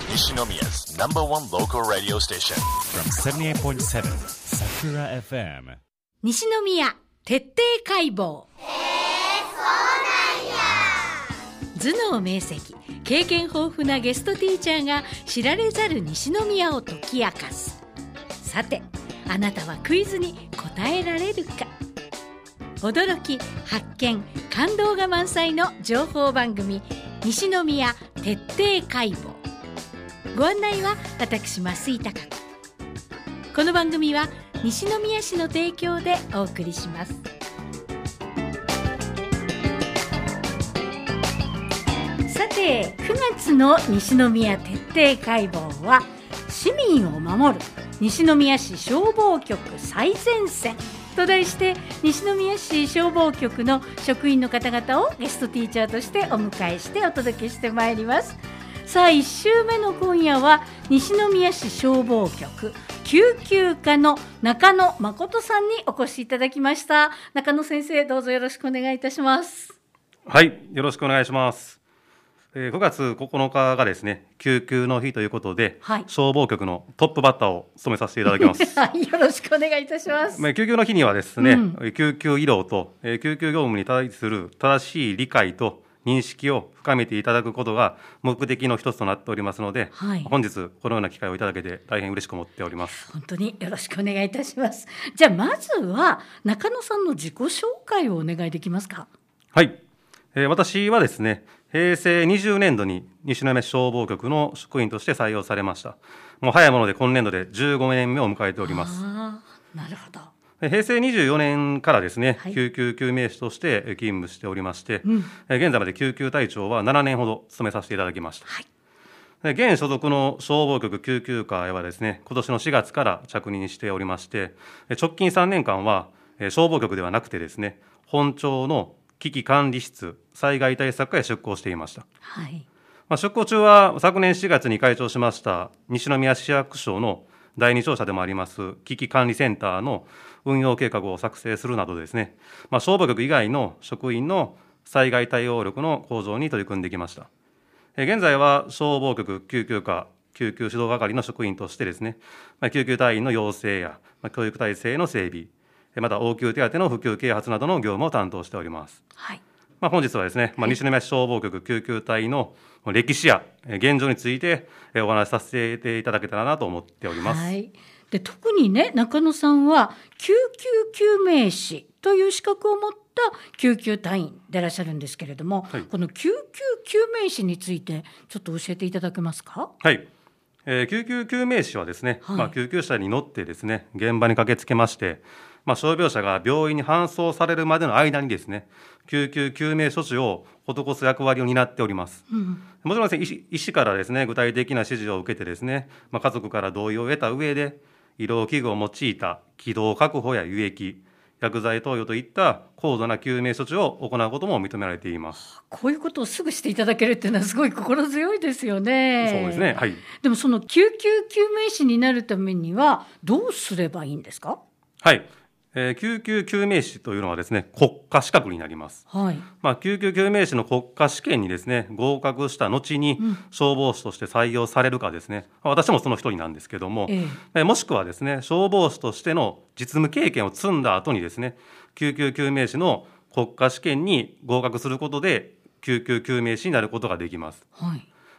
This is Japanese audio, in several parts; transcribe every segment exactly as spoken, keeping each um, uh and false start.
Nishnomiya's number one local radio station from seventy-eight point seven Sakura エフエム西宮徹底解剖。頭脳明晰、経験豊富なゲストティーチャーが知られざる西宮を解き明かす。さて、あなたはクイズに答えられるか。驚き、発見、感動が満載の情報番組、西宮徹底解剖。ご案内は私増井貴子。この番組は西宮市の提供でお送りします。さて、くがつの西宮徹底解剖は、市民を守る西宮市消防局最前線と題して、西宮市消防局の職員の方々をゲストティーチャーとしてお迎えしてお届けしてまいります。さあ、いち週目の今夜は西宮市消防局救急課の中野誠さんにお越しいただきました。中野先生、どうぞよろしくお願いいたします。 はい、よろしくお願いします。えー、ごがつここのかがですね、救急の日ということで、はい、消防局のトップバッターを務めさせていただきますはい、よろしくお願いいたします。 まあ、救急の日にはですね、うん、救急医療と、えー、救急業務に対する正しい理解と認識を深めていただくことが目的の一つとなっておりますので、はい、本日このような機会をいただけて大変嬉しく思っております。 本当によろしくお願いいたします。じゃあまずは中野さんの自己紹介をお願いできますか。 はい、えー、私はですね、平成にじゅうねんどに西宮市消防局の職員として採用されました。もう早いもので今年度でじゅうごねんめを迎えております。 あ、なるほど。 平成にじゅうよねんからですね、はい、救急救命士として勤務しておりまして、うん、現在まで救急隊長はななねんほど務めさせていただきました。はい、現所属の消防局救急課へはですね、今年のしがつから着任しておりまして、直近さんねんかんは消防局ではなくてですね、本庁の危機管理室災害対策課へ出向していました。はい、まあ、出向中は昨年しがつに開庁しました西宮市役所のだいに庁舎でもあります危機管理センターの運用計画を作成するなどですね、まあ、消防局以外の職員の災害対応力の向上に取り組んできました。現在は消防局救急課救急指導係の職員としてですね、まあ、救急隊員の養成や、まあ、教育体制の整備、また応急手当の普及啓発などの業務を担当しております。はい、まあ、本日はですね、まあ、西宮市消防局救急隊の歴史や現状についてお話しさせていただけたらなと思っております。 はい、で特にね、中野さんは救急救命士という資格を持った救急隊員でいらっしゃるんですけれども、はい、この救急救命士についてちょっと教えていただけますか。 はい、えー、救急救命士はですね、はい、まあ、救急車に乗ってですね、現場に駆けつけまして、まあ、傷病者が病院に搬送されるまでの間にですね、救急救命処置を施す役割を担っております。うん、もちろんですね、医師、医師からですね、具体的な指示を受けてですね、まあ、家族から同意を得た上で、医療器具を用いた気道確保や輸液、薬剤投与といった高度な救命措置を行うことも認められています。 こういうことをすぐしていただけるっていうのはすごい心強いですよね。 そうですね、はい、 でもその救急救命士になるためにはどうすればいいんですか。 はい、えー、救急救命士というのはですね、国家資格になります。はい、まあ、救急救命士の国家試験にですね、合格した後に消防士として採用されるかですね、うん、私もその一人なんですけども、ええ、もしくはですね、消防士としての実務経験を積んだ後にですね、救急救命士の国家試験に合格することで救急救命士になることができます。はい、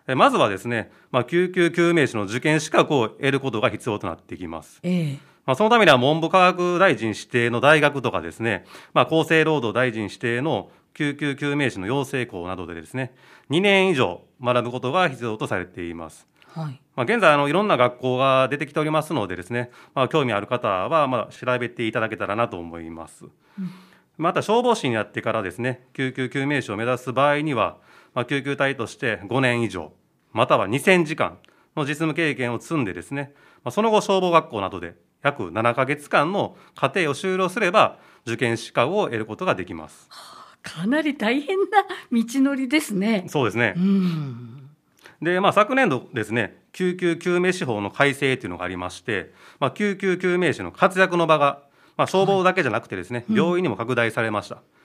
まずはですね、まあ、救急救命士の受験資格を得ることが必要となってきます。ええ、まあ、そのためには文部科学大臣指定の大学とかですね、まあ、厚生労働大臣指定の救急救命士の養成校などでですね、にねん以上学ぶことが必要とされています。はい、まあ、現在あのいろんな学校が出てきておりますのでですね、まあ、興味ある方はまあ調べていただけたらなと思います。うん、また消防士になってからですね、救急救命士を目指す場合には、まあ、救急隊としてごねん以上またはにせんじかんの実務経験を積んでですね、まあ、その後消防学校などで約ななかげつかんの課程を修了すれば受験資格を得ることができます。 かなり大変な道のりですね。 そうですね。うん、で、まあ、昨年度ですね、救急救命士法の改正というのがありまして、まあ、救急救命士の活躍の場が、まあ、消防だけじゃなくてですね、はい、病院にも拡大されました。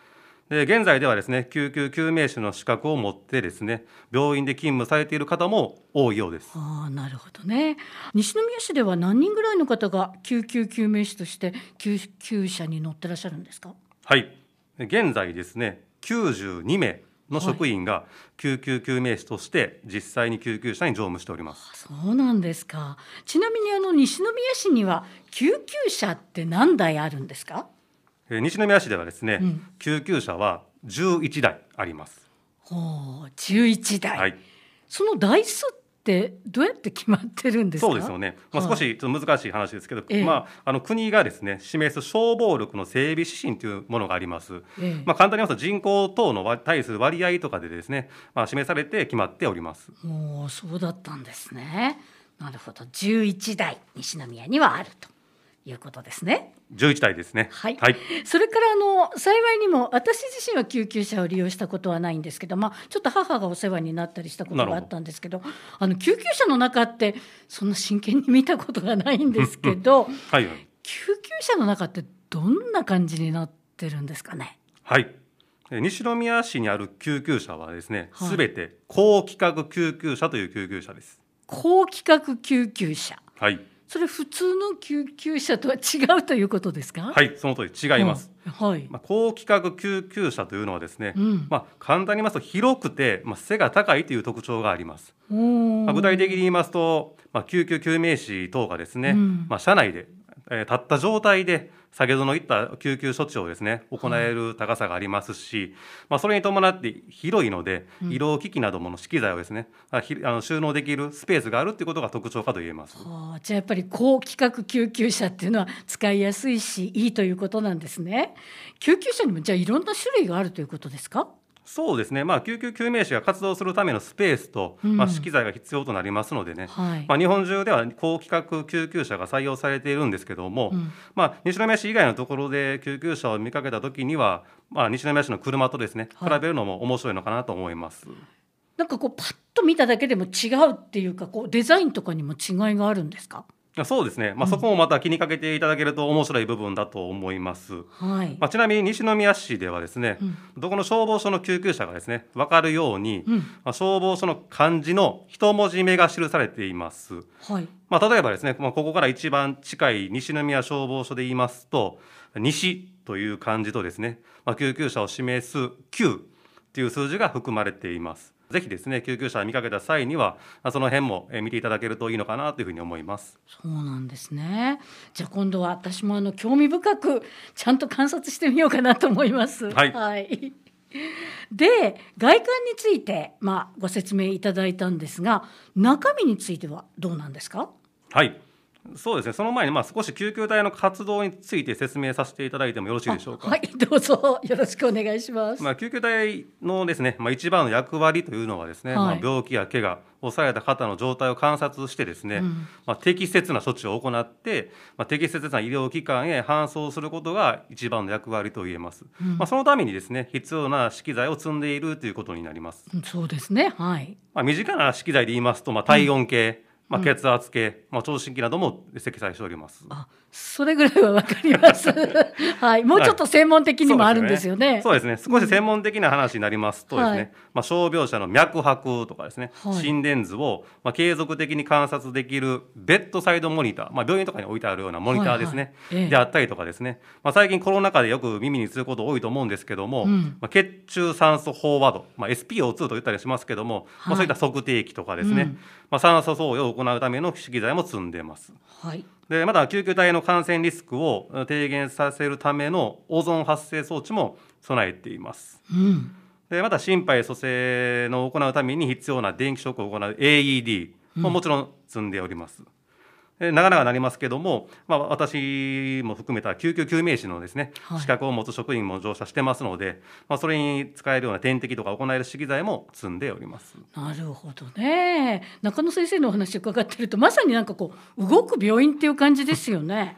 で現在ではですね、救急救命士の資格を持ってですね、病院で勤務されている方も多いようです。 ああ、なるほどね。西宮市では何人ぐらいの方が救急救命士として救急車に乗ってらっしゃるんですか？ はい、現在ですね、きゅうじゅうにめいの職員が救急救命士として実際に救急車に乗務しております。 はい、そうなんですか。ちなみにあの西宮市には救急車って何台あるんですか？ えー、西宮市ではですね、うん、救急車はじゅういちだいあります。 ほう、じゅういちだい、 はい、 その台数ってどうやって決まってるんですか？ そうですよね、まあ、少しちょっと難しい話ですけど、はい、まあ、あの国がですね示す消防力の整備指針というものがあります。ええ、まあ、簡単に言いますと人口等の対する割合とかでですね、まあ、示されて決まっております。 お、そうだったんですね。なるほど、じゅういちだい西宮にはあるということですね。 じゅういちだいですね。 はい、はい、それからあの幸いにも私自身は救急車を利用したことはないんですけど、まあ、ちょっと母がお世話になったりしたことがあったんですけど、あの救急車の中ってそんな真剣に見たことがないんですけどはい、はい、救急車の中ってどんな感じになってるんですかね？ はい、西宮市にある救急車はですね、すべて高規格救急車という救急車です。 高規格救急車、 はい、 それ普通の救急車とは違うということですか？ はい、その通り違います。 はい、 まあ、高規格救急車というのはですね、うん、まあ、簡単に言いますと広くて、まあ、背が高いという特徴があります。まあ、具体的に言いますと、まあ、救急救命士等がですね、うん、まあ、車内で、えー、立った状態で先ほどの言った救急処置をですね行える高さがありますし、まあ、それに伴って広いので医療機器などもの資機材をですね、うん、あの収納できるスペースがあるということが特徴かと言えます。 はあ、じゃあやっぱり高規格救急車っていうのは使いやすいしいいということなんですね。救急車にもじゃあいろんな種類があるということですか？ そうですね、まあ、救急救命士が活動するためのスペースと、うん、まあ、資機材が必要となりますのでね、はい、まあ、日本中では高規格救急車が採用されているんですけども、うん、まあ、西宮市以外のところで救急車を見かけたときには、まあ、西宮市の車とですね、はい、比べるのも面白いのかなと思います。 なんかこうパッと見ただけでも違うっていうか、こうデザインとかにも違いがあるんですか？ そうですね、まあ、そこもまた気にかけていただけると面白い部分だと思います。はい、まあ、ちなみに西宮市ではですね、うん、どこの消防署の救急車がですね分かるように、うん、まあ、消防署の漢字の一文字目が記されています。はい、まあ、例えばですね、まあ、ここから一番近い西宮消防署で言いますと、西という漢字とですね、まあ、救急車を示すきゅうという数字が含まれています。ぜひですね救急車を見かけた際にはその辺も見ていただけるといいのかなというふうに思います。 そうなんですね。じゃあ今度は私もあの興味深くちゃんと観察してみようかなと思います。 はい、 はい、で外観について、まあ、ご説明いただいたんですが、中身についてはどうなんですか？ はい、そうですね、その前にまあ少し救急隊の活動について説明させていただいてもよろしいでしょうか？ はい、どうぞよろしくお願いします。 まあ、救急隊のですね、まあ、一番の役割というのはですね、はい、まあ、病気や怪我をされた方の状態を観察してですね、うん、まあ、適切な処置を行って、まあ、適切な医療機関へ搬送することが一番の役割と言えます。うん、まあ、そのためにですね必要な資機材を積んでいるということになります。 そうですね、はい。 まあ、身近な資機材で言いますと、まあ、体温計、うん、まあ、血圧計、まあ、聴診器なども積載しております。 あ、それぐらいは分かります、はい、もうちょっと専門的にもあるんですよね。 そうですね、そうですね、少し専門的な話になりますとですね、はい、まあ、傷病者の脈拍とかですね、はい、心電図をまあ継続的に観察できるベッドサイドモニター、まあ、病院とかに置いてあるようなモニターですね、はいはい、ええ、であったりとかですね、まあ、最近コロナ禍でよく耳にすること多いと思うんですけども、うん、まあ、血中酸素飽和度、まあ、エスピーオーツー と言ったりしますけども、はい、まあ、そういった測定器とかですね、うん、まあ、酸素投与を行うための資機材も積んでいます。はい、でまた救急隊の感染リスクを低減させるためのオゾン発生装置も備えています。うん、でまた心肺蘇生の行うために必要な電気ショックを行う エーイーディー ももちろん積んでおります。で長々なりますけども、まあ、私も含めた救急救命士のですね、はい、資格を持つ職員も乗車してますので、まあ、それに使えるような点滴とか行える資機材も積んでおります。 なるほどね。中野先生のお話を伺っているとまさになんかこう動く病院っていう感じですよね。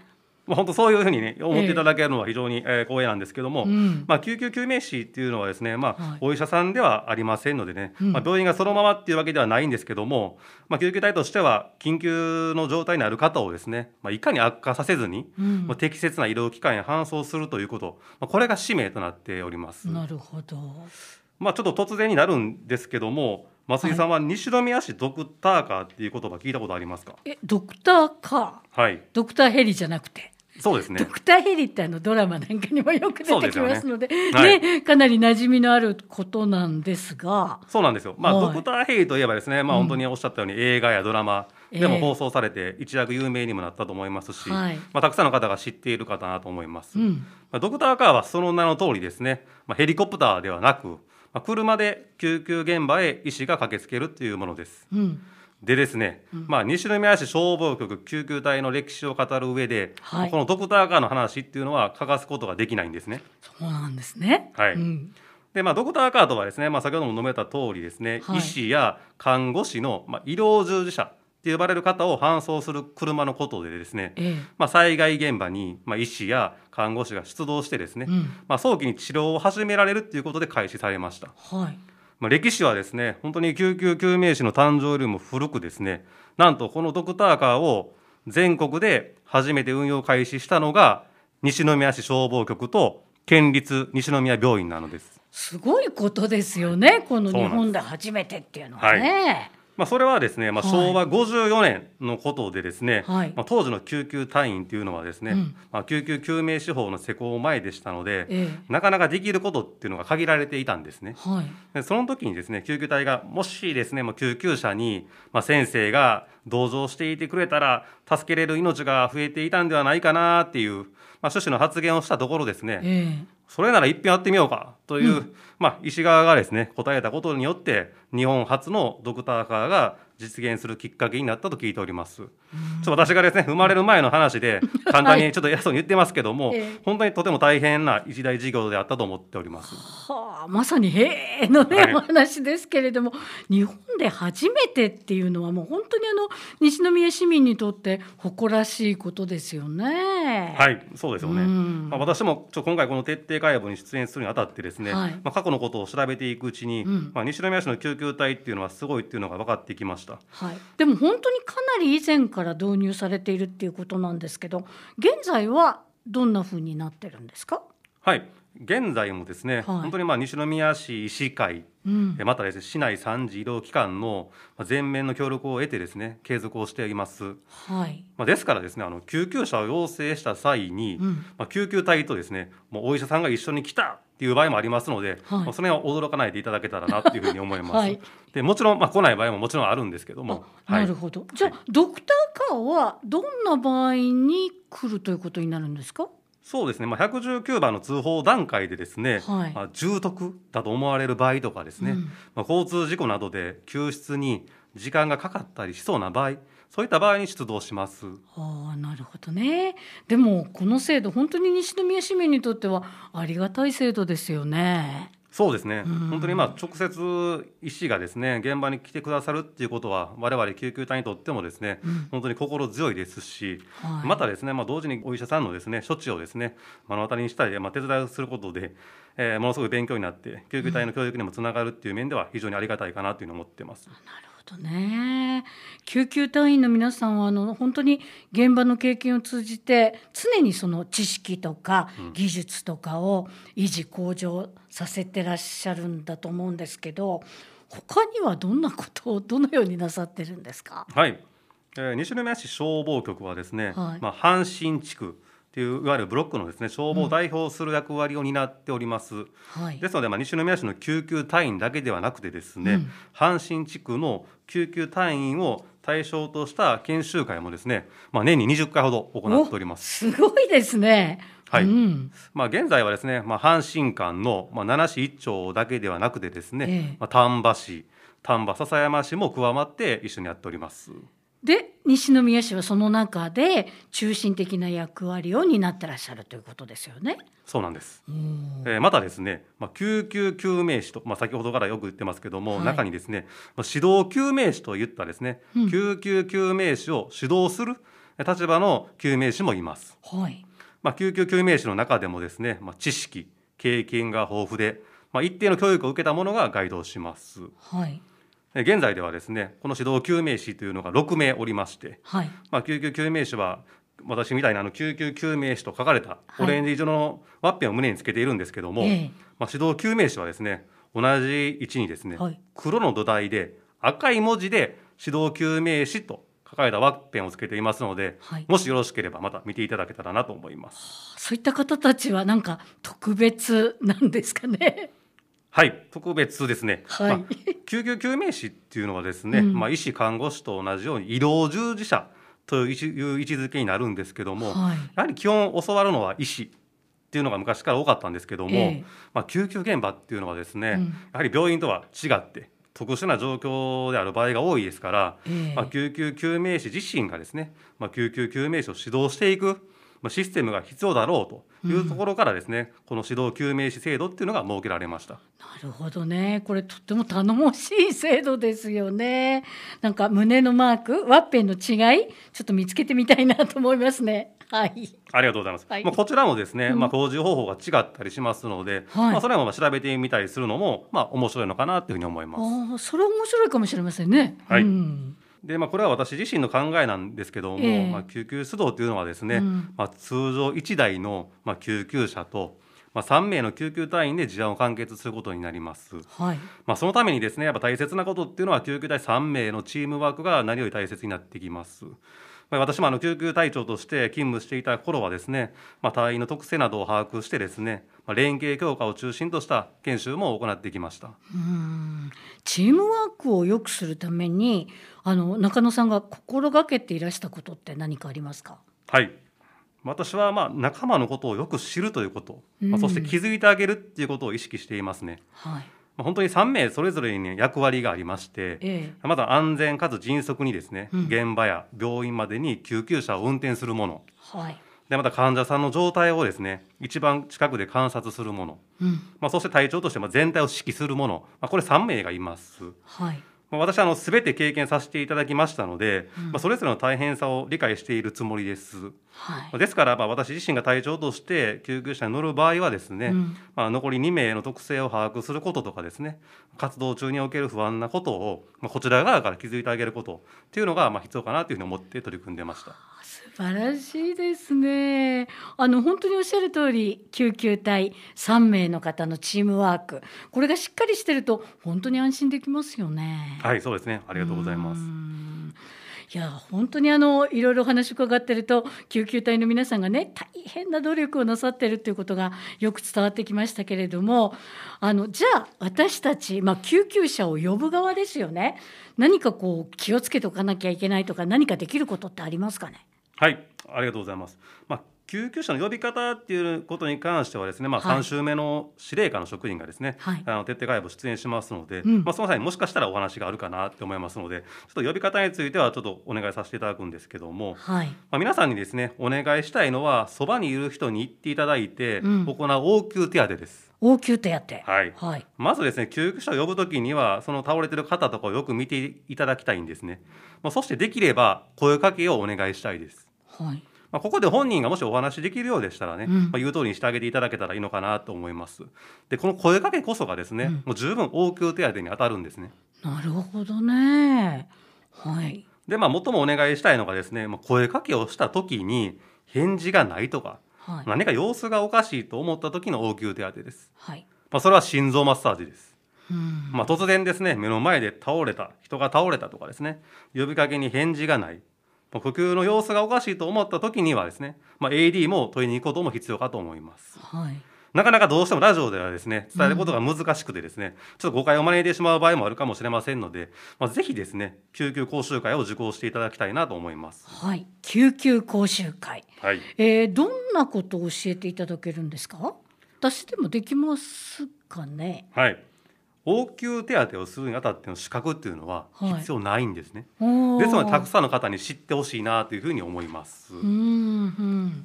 まあ、本当そういうふうにね思っていただけるのは非常に、えー、光栄なんですけども、うん、まあ、救急救命士っていうのはですね、まあはい、お医者さんではありませんのでね、うん、まあ、病院がそのままっていうわけではないんですけども、まあ、救急隊としては緊急の状態にある方をですね、まあ、いかに悪化させずに、うん、まあ、適切な医療機関へ搬送するということ、まあ、これが使命となっております。 なるほど。 まあ、ちょっと突然になるんですけども、増井さんは西宮市ドクターカーっていう言葉聞いたことありますか？ え、ドクターカー、はい、ドクターヘリじゃなくて。 そうですね、 ドクターヘリってあのドラマなんかにもよく出てきますので、ね、はいね、かなり馴染みのあることなんですが。 そうなんですよ、まあ、ドクターヘリといえばですね、まあ、本当におっしゃったように、うん、映画やドラマでも放送されて一躍有名にもなったと思いますし、えーはい、まあ、たくさんの方が知っている方なと思います、うん、まあ、ドクターカーはその名の通りですね、まあ、ヘリコプターではなく、まあ、車で救急現場へ医師が駆けつけるというものです、うん、でですね、うん、まあ、西宮市消防局救急隊の歴史を語る上で、はい、このドクターカーの話っていうのは欠かすことができないんですね。 そうなんですね、 はい、うん、でまあ、ドクターカーとはですね、まあ、先ほども述べた通りですね、はい、医師や看護師の、まあ、医療従事者って呼ばれる方を搬送する車のことでですね、ええ、まあ、災害現場に、まあ、医師や看護師が出動してですね、うん、まあ、早期に治療を始められるということで開始されました。はい、まあ、歴史はですね、本当に救急救命士の誕生よりも古くですね、なんとこのドクターカーを全国で初めて運用開始したのが西宮市消防局と県立西宮病院なのです。 すごいことですよね、この日本で初めてっていうのはね。はい、 まあ、それはですね、まあ、昭和ごじゅうよねんのことでですね、はい、まあ、当時の救急隊員というのはですね、うん、まあ、救急救命士法の施行前でしたので、ええ、なかなかできることっていうのが限られていたんですね。はい、でその時にですね、救急隊がもしですね、まあ、救急車に、まあ、先生が同乗していてくれたら助けれる命が増えていたんではないかなっていう、まあ、趣旨の発言をしたところですね、ええ、それなら一遍やってみようかという、うん、まあ、医師側がですね答えたことによって日本初のドクターカーが実現するきっかけになったと聞いております。ちょっと私がですね生まれる前の話で簡単にちょっと偉そうに言ってますけども、はい、本当にとても大変な一大事業であったと思っております。 はあ、まさにへえのね、はい、お話ですけれども、日本で初めてっていうのはもう本当にあの西宮市民にとって誇らしいことですよね。 はい、そうですよね、うん、まあ、私もちょ今回この徹底解剖に出演するにあたってですね、はい、まあ、過去のことを調べていくうちに、うん、まあ、西宮市の救急隊っていうのはすごいっていうのが分かってきました。 はい、でも本当にかなり以前から導入されているっていうことなんですけど、現在はどんな風になってるんですか？ はい、現在もですね、はい、本当にまあ西宮市医師会、うん、またですね市内さんじ医療機関の全面の協力を得てですね継続をしています。はい、まあ、ですからですね、あの救急車を要請した際に、うん、まあ、救急隊とですねもうお医者さんが一緒に来たっていう場合もありますので、はい、まあ、それは驚かないでいただけたらなというふうに思います。はい、でもちろん、まあ、来ない場合ももちろんあるんですけども。 なるほど、はい、じゃあドクターカーはどんな場合に来るということになるんですか？ そうですね、まあ、ひゃくじゅうきゅうばんの通報段階でですね、はい、まあ、重篤だと思われる場合とかですね、うん、まあ、交通事故などで救出に時間がかかったりしそうな場合、そういった場合に出動します。 ああ、なるほどね。でもこの制度本当に西宮市民にとってはありがたい制度ですよね。 そうですね、うん、本当にまあ直接医師がですね現場に来てくださるっていうことは我々救急隊にとってもですね、うん、本当に心強いですし、はい、またですね、まあ、同時にお医者さんのですね処置をですね目の当たりにしたり、まあ、手伝いをすることで、えー、ものすごい勉強になって救急隊の教育にもつながるっていう面では非常にありがたいかなというのを思っています。 なるほどね。救急隊員の皆さんはあの本当に現場の経験を通じて常にその知識とか技術とかを維持向上させてらっしゃるんだと思うんですけど、他にはどんなことをどのようになさってるんですか？ はい、えー、西宮市消防局はですね、はい、まあ、阪神地区といういわゆるブロックのですね消防を代表する役割を担っております。うん、はい、ですので、まあ、西宮市の救急隊員だけではなくてですね、うん、阪神地区の救急隊員を対象とした研修会もですね、まあ、年ににじゅっかいほど行っております。 すごいですね。 はい、うん、まあ、現在はですね、まあ、阪神間の、まあ、奈良市一町だけではなくてですね、ええ、まあ、丹波市、丹波篠山市も加わって一緒にやっております。 で西宮市はその中で中心的な役割を担ってらっしゃるということですよね。 そうなんです、えー、またですね、まあ、救急救命士と、まあ、先ほどからよく言ってますけども、はい、中にですね、まあ、指導救命士といったですね、うん、救急救命士を指導する、 立場の救命士もいます。 はい。 まあ、救急救命士の中でもですね、まあ、知識経験が豊富で、まあ、一定の教育を受けた者が該当します。 はい。 現在ではですね、この指導救命士というのがろくめいおりまして、はい、まあ、救急救命士は私みたいなあの救急救命士と書かれたオレンジ色のワッペンを胸につけているんですけども、はい、まあ、指導救命士はですね、同じ位置にですね、はい、黒の土台で赤い文字で指導救命士と書かれたワッペンをつけていますので、はい、もしよろしければまた見ていただけたらなと思います。 そういった方たちはなんか特別なんですかね。 はい、特別ですね。はい、まあ、救急救命士っていうのはですね、うん、まあ、医師看護師と同じように医療従事者という位置づけになるんですけども、はい、やはり基本教わるのは医師っていうのが昔から多かったんですけども、えーまあ、救急現場っていうのはですね、うん、やはり病院とは違って特殊な状況である場合が多いですから、えーまあ、救急救命士自身がですね、まあ、救急救命士を指導していくシステムが必要だろうというところからですね、うん、この指導救命士制度っていうのが設けられました。 なるほどね。これとっても頼もしい制度ですよね。なんか胸のマーク、ワッペンの違い、ちょっと見つけてみたいなと思いますね。はい。 ありがとうございます。はい、まあ、こちらもですね、うん、まあ、工事方法が違ったりしますので、はい、まあ、それも調べてみたりするのも、まあ、面白いのかなというふうに思います。 あ、それ面白いかもしれませんね。 はい。 うん、 でまあ、これは私自身の考えなんですけども、えーまあ、救急出動というのはですね、うん、まあ、通常いちだいのまあ救急車と、まあ、さんめいの救急隊員で事案を完結することになります。はい、まあ、そのためにですね、やっぱ大切なことっていうのは救急隊さんめいのチームワークが何より大切になってきます。まあ、私もあの救急隊長として勤務していた頃はですね、まあ、隊員の特性などを把握してですね、まあ、連携強化を中心とした研修も行ってきました。 うーん、チームワークを良くするためにあの中野さんが心がけていらしたことって何かありますか？ はい、私はまあ仲間のことをよく知るということ、まあ、そして気づいてあげるっていうことを意識していますね。はい、まあ、本当にさんめいそれぞれに、ね、役割がありまして、ええ、また安全かつ迅速にですね、うん、現場や病院までに救急車を運転するもの、はい、でまた患者さんの状態をですね一番近くで観察するもの、うん、まあ、そして隊長として全体を指揮するもの、まあ、これさんめいがいます。はい、まあ、私はあの全て経験させていただきましたので、うん、まあ、それぞれの大変さを理解しているつもりです。はい、ですからまあ私自身が隊長として救急車に乗る場合はですね、うん、まあ、残りにめいの特性を把握することとかですね、活動中における不安なことを、まあ、こちら側から気づいてあげることっていうのがまあ必要かなというふうに思って取り組んでました。 素晴らしいですね。あの本当におっしゃる通り、救急隊さんめいの方のチームワーク、これがしっかりしてると本当に安心できますよね。 はい、そうですね。ありがとうございます。 いや本当にあのいろいろ話伺ってると、救急隊の皆さんがね大変な努力をなさっているということがよく伝わってきましたけれども、あのじゃあ私たち、まあ、救急車を呼ぶ側ですよね。何かこう気をつけておかなきゃいけないとか、何かできることってありますかね？ はい、ありがとうございます。まあ、救急車の呼び方っていうことに関してはですね、まあ、さん週目の司令課の職員がですね、はい、あの徹底解剖出演しますので、うん、まあ、その際にもしかしたらお話があるかなって思いますので、ちょっと呼び方についてはちょっとお願いさせていただくんですけども、はい、まあ、皆さんにですねお願いしたいのは、そばにいる人に言っていただいて行う応急手当です。 うん、応急手当、 はいはい、まずですね救急車を呼ぶときにはその倒れてる方とかをよく見ていただきたいんですね。まあ、そしてできれば声かけをお願いしたいです。はい、まあ、ここで本人がもしお話できるようでしたらね、うん、まあ、言う通りにしてあげていただけたらいいのかなと思います。でこの声かけこそがですね、うん、もう十分応急手当に当たるんですね。 なるほどね。はい。 でまあ最もお願いしたいのがですね、声かけをした時に返事がないとか、はい、何か様子がおかしいと思った時の応急手当です。はい、まあ、それは心臓マッサージです。うん、まあ、突然ですね目の前で倒れた人が倒れたとかですね、呼びかけに返事がない、呼吸の様子がおかしいと思った時にはですね、まあ、エーディー も問いに行くことも必要かと思います。はい、なかなかどうしてもラジオではですね伝えることが難しくてですね、うん、ちょっと誤解を招いてしまう場合もあるかもしれませんので、まあ、ぜひですね救急講習会を受講していただきたいなと思います。 はい、救急講習会、はい、えー、どんなことを教えていただけるんですか？私でもできますかね？はい、 応急手当をするにあたっての資格っていうのは必要ないんですね。はい、ですのでたくさんの方に知ってほしいなというふうに思います。うん、うん、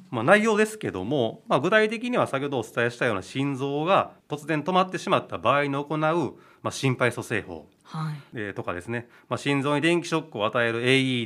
まあ、内容ですけども、まあ、具体的には先ほどお伝えしたような心臓が突然止まってしまった場合に行う、まあ、心肺蘇生法、はい、えー、とかですね、まあ、心臓に電気ショックを与える エーイーディー、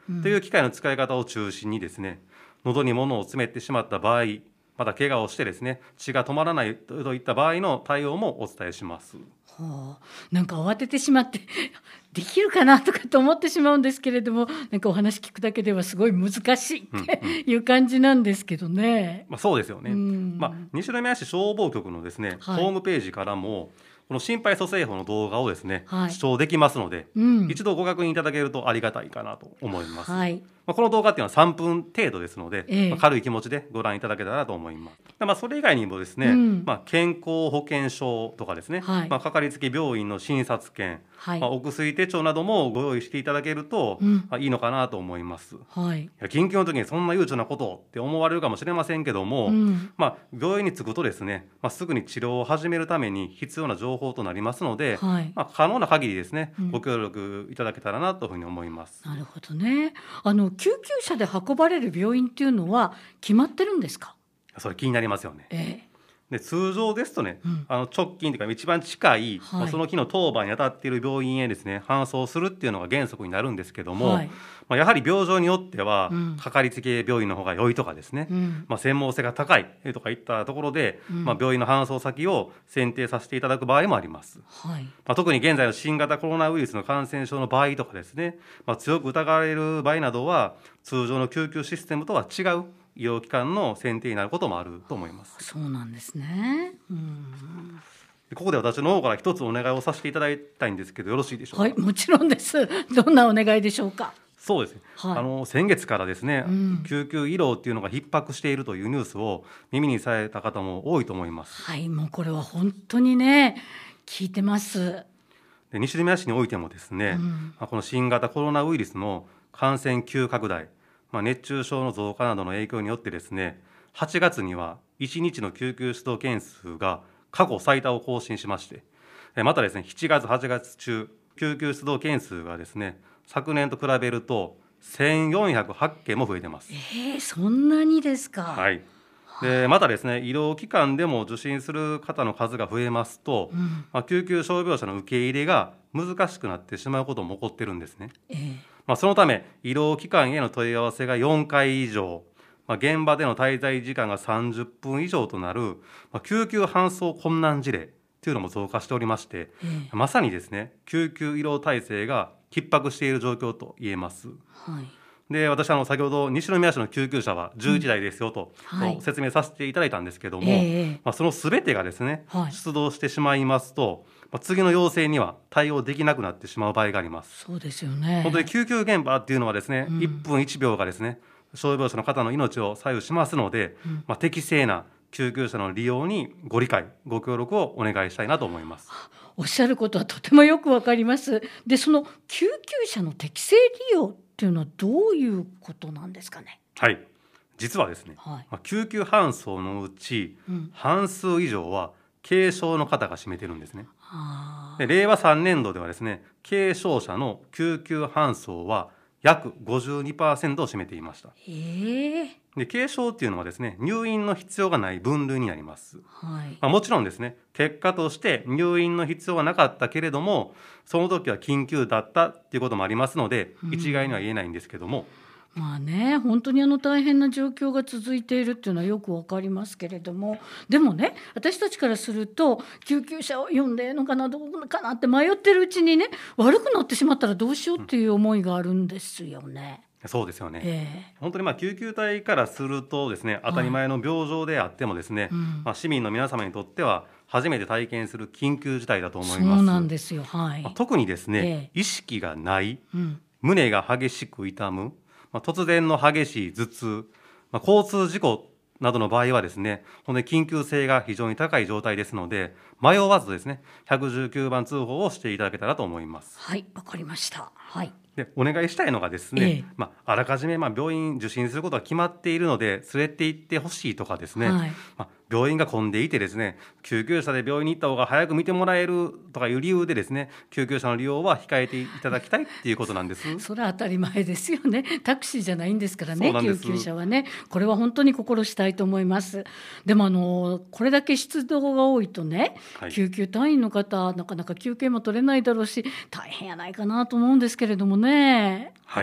うん、 という機械の使い方を中心にですね、喉に物を詰めてしまった場合、また怪我をしてですね、血が止まらないといった場合の対応もお伝えします。 はあ、なんか慌ててしまってできるかなとかと思ってしまうんですけれども、なんかお話聞くだけではすごい難しいっていう感じなんですけどね。 まあ、そうですよね、 うん、 まあ、西宮市消防局のですね、 はい、 ホームページからもこの心肺蘇生法の動画をですね、 はい、 視聴できますので、 うん、 一度ご確認いただけるとありがたいかなと思います。 はい、 まあ、この動画っていうのはさんぷん程度ですので、 ええ、 まあ、軽い気持ちでご覧いただけたらと思います。まあ、それ以外にもですね、 うん、 まあ、健康保険証とかですね、 はい、 まあ、かかりつけ病院の診察券、 はい、 まあ、お薬手帳などもご用意していただけると、うん、まあ、いいのかなと思います。 はい、 いや緊急の時にそんな悠長なことって思われるかもしれませんけども、うん、まあ、病院に着くとですね、まあ、すぐに治療を始めるために必要な情報となりますので、はい、まあ、可能な限りですね、うん、ご協力いただけたらなというふうに思います。 なるほどね。あの救急車で運ばれる病院っていうのは決まってるんですか？ それ気になりますよね。 ええ、で通常ですとね、うん、あの直近というか一番近い、はい、その日の当番に当たっている病院へですね搬送するっていうのが原則になるんですけども、はい、まあ、やはり病状によっては、うん、かかりつけ病院の方が良いとかですね、うん、まあ、専門性が高いとかいったところで、うん、まあ、病院の搬送先を選定させていただく場合もあります。はい、まあ、特に現在の新型コロナウイルスの感染症の場合とかですね、まあ、強く疑われる場合などは通常の救急システムとは違う医療機関の選定になることもあると思います。 そうなんですね。うん、 ここで私の方から一つお願いをさせていただきたいんですけど、よろしいでしょうか？ はい、もちろんです。どんなお願いでしょうか？ そうですね、はい、あの先月からですね、うん、救急医療っていうのが逼迫しているというニュースを耳にされた方も多いと思います。 はい、もうこれは本当にね聞いてます。 で西宮市においてもですね、うん、この新型コロナウイルスの感染急拡大、まあ、熱中症の増加などの影響によってですね、はちがつにはいちにちの救急出動件数が過去最多を更新しまして、またですねしちがつはちがつ中救急出動件数がですね昨年と比べるとせんよんひゃくはちけんも増えてます。 えー、そんなにですか？ はい。でまたですね医療機関でも受診する方の数が増えますと、うん、まあ、救急傷病者の受け入れが難しくなってしまうことも起こってるんですね。えーまあ、そのため医療機関への問い合わせがよんかい以上、まあ、現場での滞在時間がさんじゅっぷん以上となる、まあ、救急搬送困難事例というのも増加しておりまして、えー、まさにですね救急医療体制が逼迫している状況と言えます。はい、で私あの先ほど西宮市の救急車はじゅういちだいですよと、うん、はい、説明させていただいたんですけども、えーまあ、その全てがですね、はい、出動してしまいますと、まあ、次の要請には対応できなくなってしまう場合があります。 そうですよね。 本当に救急現場っていうのはですね、うん、いっぷんいちびょうがですね傷病者の方の命を左右しますので、うん、まあ、適正な救急車の利用にご理解ご協力をお願いしたいなと思います。 おっしゃることはとてもよくわかります。でその救急車の適正利用っていうのはどういうことなんですかね？ はい、実はですね、はい、まあ、救急搬送のうち、うん、半数以上は軽症の方が占めてるんですね。でれいわさんねんどではですね軽症者の救急搬送は約 ごじゅうにパーセント を占めていました。 へー。 で軽症っていうのはですね入院の必要がない分類になります。はい、まあ、もちろんですね結果として入院の必要はなかったけれどもその時は緊急だったっていうこともありますので、うん、一概には言えないんですけども、 まあね、本当にあの大変な状況が続いているっていうのはよくわかりますけれども、でもね私たちからすると救急車を呼んでいいのかなどうかなって迷ってるうちにね悪くなってしまったらどうしようっていう思いがあるんですよね。 うん、そうですよね。 えー、 本当にまあ救急隊からするとですね当たり前の病状であってもですね、はい、うん、まあ、市民の皆様にとっては初めて体験する緊急事態だと思います。 そうなんですよ。はい、 まあ、特にですね、えー、意識がない、うん、胸が激しく痛む、まあ、突然の激しい頭痛、まあ、交通事故などの場合はですね本当に緊急性が非常に高い状態ですので迷わずですねひゃくじゅうきゅうばん通報をしていただけたらと思います。 はい、わかりました。はい、 でお願いしたいのがですね、ええ、まあ、あらかじめまあ病院受診することが決まっているので連れて行ってほしいとかですね、はい、まあ、病院が混んでいてですね救急車で病院に行った方が早く見てもらえるとかいう理由でですね救急車の利用は控えていただきたいっていうことなんです。 それは当たり前ですよね。タクシーじゃないんですからね救急車はね。これは本当に心したいと思います。でもあのこれだけ出動が多いとね、はい、救急隊員の方なかなか休憩も取れないだろうし大変やないかなと思うんですけれどもね。 はい、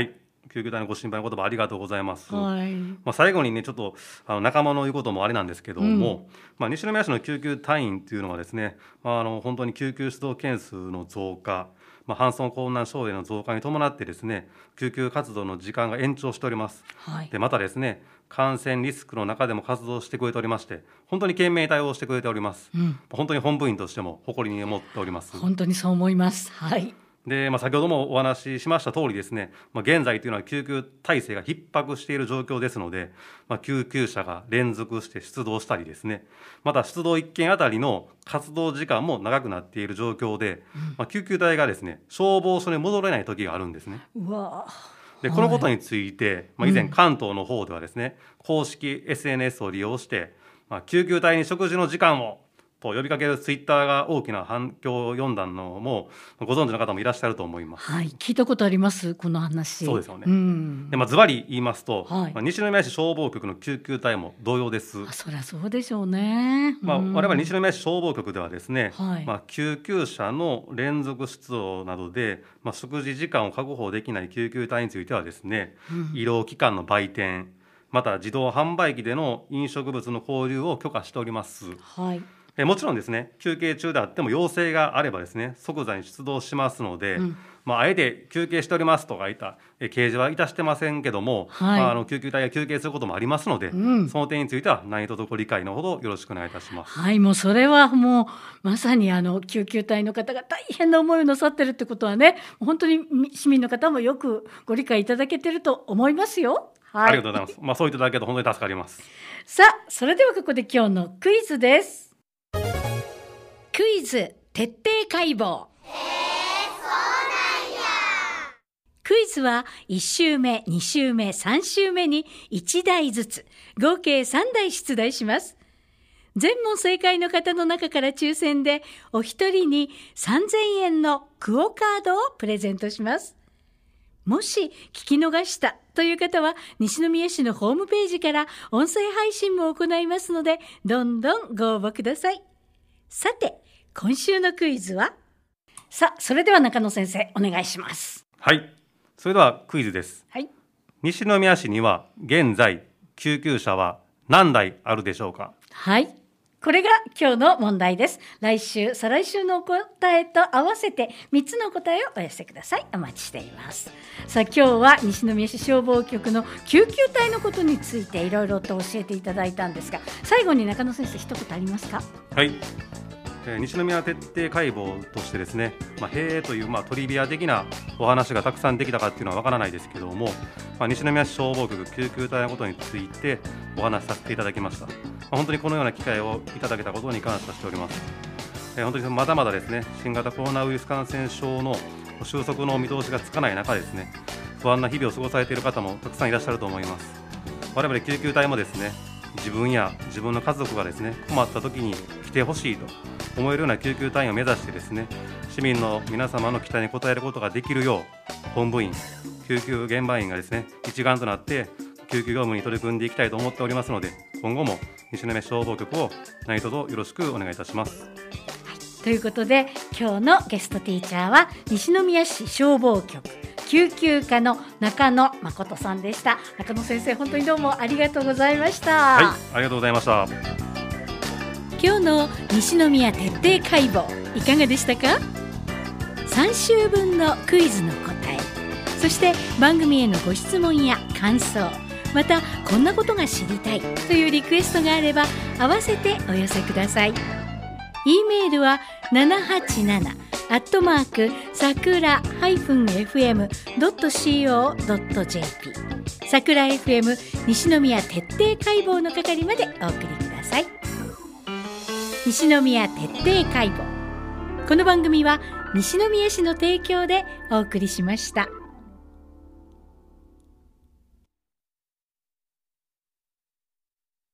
救急隊のご心配の言葉ありがとうございます、 はい。 まあ、最後にねちょっとあの仲間の言うこともあれなんですけども、うんまあ、西宮市の救急隊員というのはですね、まあ、あの本当に救急出動件数の増加、まあ、搬送困難症例の増加に伴ってですね救急活動の時間が延長しております、はい、でまたですね感染リスクの中でも活動してくれておりまして本当に懸命に対応してくれております、うん、本当に本部員としても誇りに思っております。 本当にそう思います、はいでまあ、先ほどもお話ししました通りですね、まあ、現在というのは救急体制が逼迫している状況ですので、まあ、救急車が連続して出動したりですねまた出動いっけんあたりの活動時間も長くなっている状況で、うんまあ、救急隊がですね消防署に戻れない時があるんですね。 うわでこのことについて、はいまあ、以前関東の方ではですね、うん、公式 エスエヌエス を利用して、まあ、救急隊に食事の時間をと呼びかけるツイッターが大きな反響を読んだのもご存知の方もいらっしゃると思います。 はい、聞いたことありますこの話。 そうですよね、うんでまあ、ズバリ言いますと、はいまあ、西宮市消防局の救急隊も同様です。 あそりゃそうでしょうね、 まあ、我々西宮市消防局ではですね、はいまあ、救急車の連続出動などで、まあ、食事時間を確保できない救急隊についてはですね、うん、医療機関の売店また自動販売機での飲食物の購入を許可しております。 はいもちろんですね休憩中であっても要請があればですね即座に出動しますので、うんまあ、あえて休憩しておりますとかいった掲示はいたしてませんけども、はいまあ、あの救急隊が休憩することもありますので、うん、その点については何卒ご理解のほどよろしくお願いいたします。 はいもうそれはもうまさにあの救急隊の方が大変な思いをなさってるってことはね本当に市民の方もよくご理解いただけてると思いますよ。はい、 ありがとうございます、まあ、そう言っていただけると本当に助かります。 さあそれではここで今日のクイズです。クイズ徹底解剖。へー、そうなんや。クイズはいち週目、に週目、さん週目にいち題ずつ合計さん題出題します。全問正解の方の中から抽選でお一人にさんぜんえんのクオカードをプレゼントします。もし聞き逃したという方は西宮市のホームページから音声配信も行いますのでどんどんご応募ください。さて今週のクイズはさあそれでは中野先生お願いします。 はいそれではクイズです、 はい、 西宮市には現在救急車は何台あるでしょうか。 はいこれが今日の問題です。来週再来週の答えと合わせてみっつの答えをお寄せください。お待ちしています。さあ今日は西宮市消防局の救急隊のことについていろいろと教えていただいたんですが最後に中野先生一言ありますか。 はいえー、西宮徹底解剖としてですね、まあ、へーという、まあ、トリビア的なお話がたくさんできたかっていうのはわからないですけども、まあ、西宮市消防局救急隊のことについてお話しさせていただきました。まあ、本当にこのような機会をいただけたことに感謝しております。えー、本当にまだまだですね新型コロナウイルス感染症の収束の見通しがつかない中ですね不安な日々を過ごされている方もたくさんいらっしゃると思います。我々救急隊もですね自分や自分の家族がですね困った時に来てほしいと思えるような救急隊員を目指してですね市民の皆様の期待に応えることができるよう本部員救急現場員がですね一丸となって救急業務に取り組んでいきたいと思っておりますので今後も西宮消防局を何卒よろしくお願いいたします。はい、 ということで今日のゲストティーチャーは西宮市消防局救急課の中野誠さんでした。中野先生本当にどうもありがとうございました。 はいありがとうございました。 今日の西宮徹底解剖いかがでしたか。さん週分のクイズの答えそして番組へのご質問や感想またこんなことが知りたいというリクエストがあれば合わせてお寄せください。 E メールはななはちななアットマークさくら エフエムドットシーオードットジェーピー さくら エフエム 西宮徹底解剖の係までお送りください。西宮徹底解剖この番組は西宮市の提供でお送りしました。